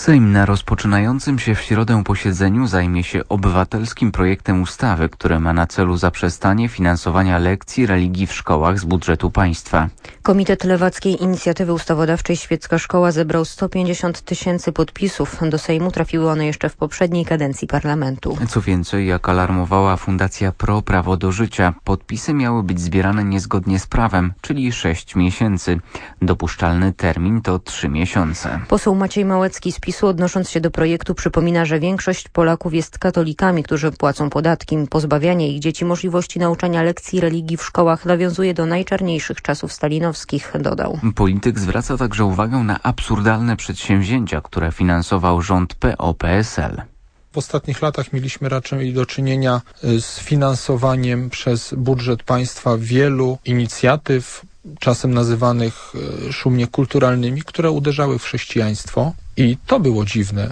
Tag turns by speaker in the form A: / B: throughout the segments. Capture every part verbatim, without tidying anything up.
A: Sejm na rozpoczynającym się w środę posiedzeniu zajmie się obywatelskim projektem ustawy, który ma na celu zaprzestanie finansowania lekcji religii w szkołach z budżetu państwa.
B: Komitet Lewackiej Inicjatywy Ustawodawczej Świecka Szkoła zebrał sto pięćdziesiąt tysięcy podpisów. Do Sejmu trafiły one jeszcze w poprzedniej kadencji parlamentu.
A: Co więcej, jak alarmowała Fundacja Pro Prawo do Życia, podpisy miały być zbierane niezgodnie z prawem, czyli sześć miesięcy. Dopuszczalny termin to trzy miesiące.
B: Poseł Maciej Małecki z PiSu, odnosząc się do projektu, przypomina, że większość Polaków jest katolikami, którzy płacą podatki. Pozbawianie ich dzieci możliwości nauczania lekcji religii w szkołach nawiązuje do najczarniejszych czasów stalinowskich, dodał.
A: Polityk zwraca także uwagę na absurdalne przedsięwzięcia, które finansował rząd P O P S L.
C: W ostatnich latach mieliśmy raczej do czynienia z finansowaniem przez budżet państwa wielu inicjatyw, czasem nazywanych szumnie kulturalnymi, które uderzały w chrześcijaństwo i to było dziwne.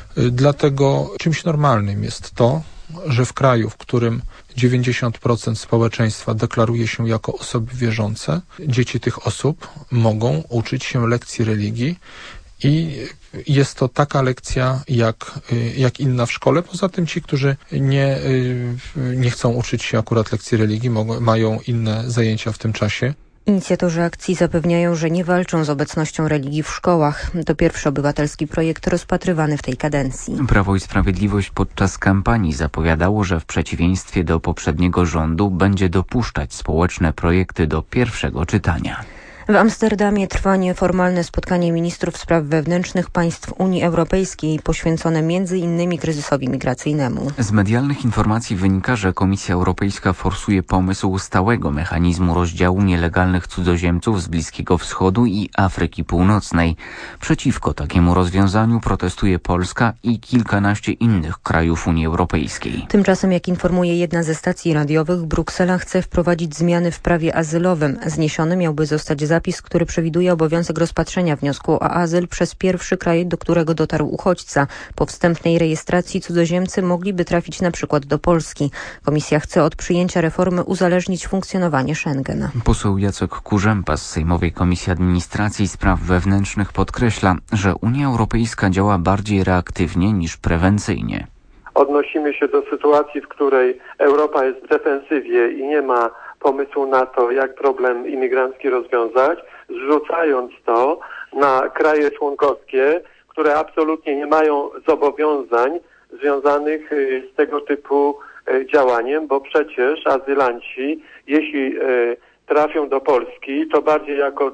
C: Dlatego czymś normalnym jest to, że w kraju, w którym dziewięćdziesiąt procent społeczeństwa deklaruje się jako osoby wierzące, dzieci tych osób mogą uczyć się lekcji religii i jest to taka lekcja jak, jak inna w szkole. Poza tym ci, którzy nie, nie chcą uczyć się akurat lekcji religii, mogą, mają inne zajęcia w tym czasie.
B: Inicjatorzy akcji zapewniają, że nie walczą z obecnością religii w szkołach. To pierwszy obywatelski projekt rozpatrywany w tej kadencji.
A: Prawo i Sprawiedliwość podczas kampanii zapowiadało, że w przeciwieństwie do poprzedniego rządu będzie dopuszczać społeczne projekty do pierwszego czytania.
B: W Amsterdamie trwa nieformalne spotkanie ministrów spraw wewnętrznych państw Unii Europejskiej poświęcone między innymi kryzysowi migracyjnemu.
A: Z medialnych informacji wynika, że Komisja Europejska forsuje pomysł stałego mechanizmu rozdziału nielegalnych cudzoziemców z Bliskiego Wschodu i Afryki Północnej. Przeciwko takiemu rozwiązaniu protestuje Polska i kilkanaście innych krajów Unii Europejskiej.
B: Tymczasem, jak informuje jedna ze stacji radiowych, Bruksela chce wprowadzić zmiany w prawie azylowym. Zniesiony miałby zostać zapis, który przewiduje obowiązek rozpatrzenia wniosku o azyl przez pierwszy kraj, do którego dotarł uchodźca. Po wstępnej rejestracji cudzoziemcy mogliby trafić na przykład do Polski. Komisja chce od przyjęcia reformy uzależnić funkcjonowanie Schengen.
A: Poseł Jacek Kurzępa z Sejmowej Komisji Administracji i Spraw Wewnętrznych podkreśla, że Unia Europejska działa bardziej reaktywnie niż prewencyjnie.
D: Odnosimy się do sytuacji, w której Europa jest w defensywie i nie ma pomysłu na to, jak problem imigrancki rozwiązać, zrzucając to na kraje członkowskie, które absolutnie nie mają zobowiązań związanych z tego typu działaniem, bo przecież azylanci, jeśli trafią do Polski, to bardziej jako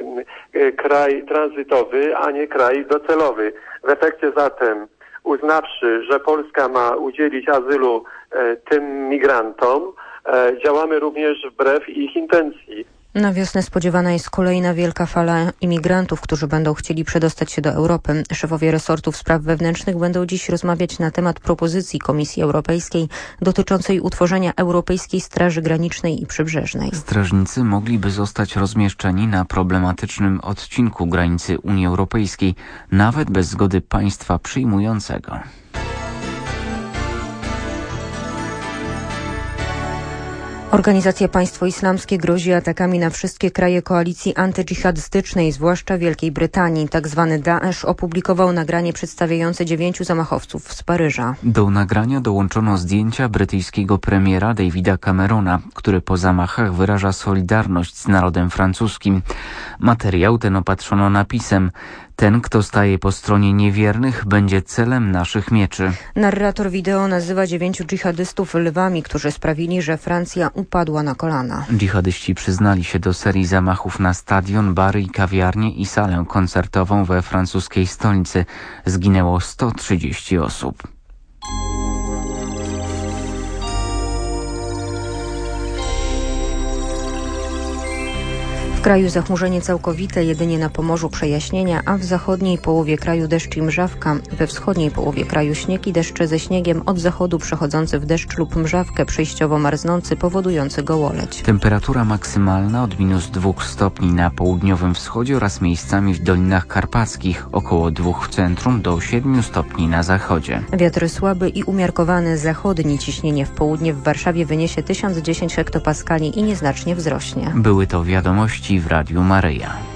D: kraj tranzytowy, a nie kraj docelowy. W efekcie zatem, uznawszy, że Polska ma udzielić azylu tym migrantom, działamy również wbrew ich intencji.
B: Na wiosnę spodziewana jest kolejna wielka fala imigrantów, którzy będą chcieli przedostać się do Europy. Szefowie resortów spraw wewnętrznych będą dziś rozmawiać na temat propozycji Komisji Europejskiej dotyczącej utworzenia Europejskiej Straży Granicznej i Przybrzeżnej.
A: Strażnicy mogliby zostać rozmieszczeni na problematycznym odcinku granicy Unii Europejskiej, nawet bez zgody państwa przyjmującego.
B: Organizacja Państwo Islamskie grozi atakami na wszystkie kraje koalicji antydżihadystycznej, zwłaszcza Wielkiej Brytanii. Tak zwany Daesh opublikował nagranie przedstawiające dziewięciu zamachowców z Paryża.
A: Do nagrania dołączono zdjęcia brytyjskiego premiera Davida Camerona, który po zamachach wyraża solidarność z narodem francuskim. Materiał ten opatrzono napisem: ten, kto staje po stronie niewiernych, będzie celem naszych mieczy.
B: Narrator wideo nazywa dziewięciu dżihadystów lwami, którzy sprawili, że Francja upadła na kolana.
A: Dżihadyści przyznali się do serii zamachów na stadion, bary i kawiarnie i salę koncertową we francuskiej stolicy. Zginęło sto trzydzieści osób.
B: W kraju zachmurzenie całkowite, jedynie na Pomorzu przejaśnienia, a w zachodniej połowie kraju deszcz i mrzawka. We wschodniej połowie kraju śnieg i deszcze ze śniegiem, od zachodu przechodzący w deszcz lub mrzawkę, przejściowo marznący, powodujący gołoleć.
A: Temperatura maksymalna od minus dwóch stopni na południowym wschodzie oraz miejscami w Dolinach Karpackich, około dwóch w centrum do siedmiu stopni na zachodzie.
B: Wiatr słaby i umiarkowany zachodni, ciśnienie w południe w Warszawie wyniesie tysiąc dziesięć hektopaskali i nieznacznie wzrośnie.
A: Były to wiadomości w Radiu Maryja.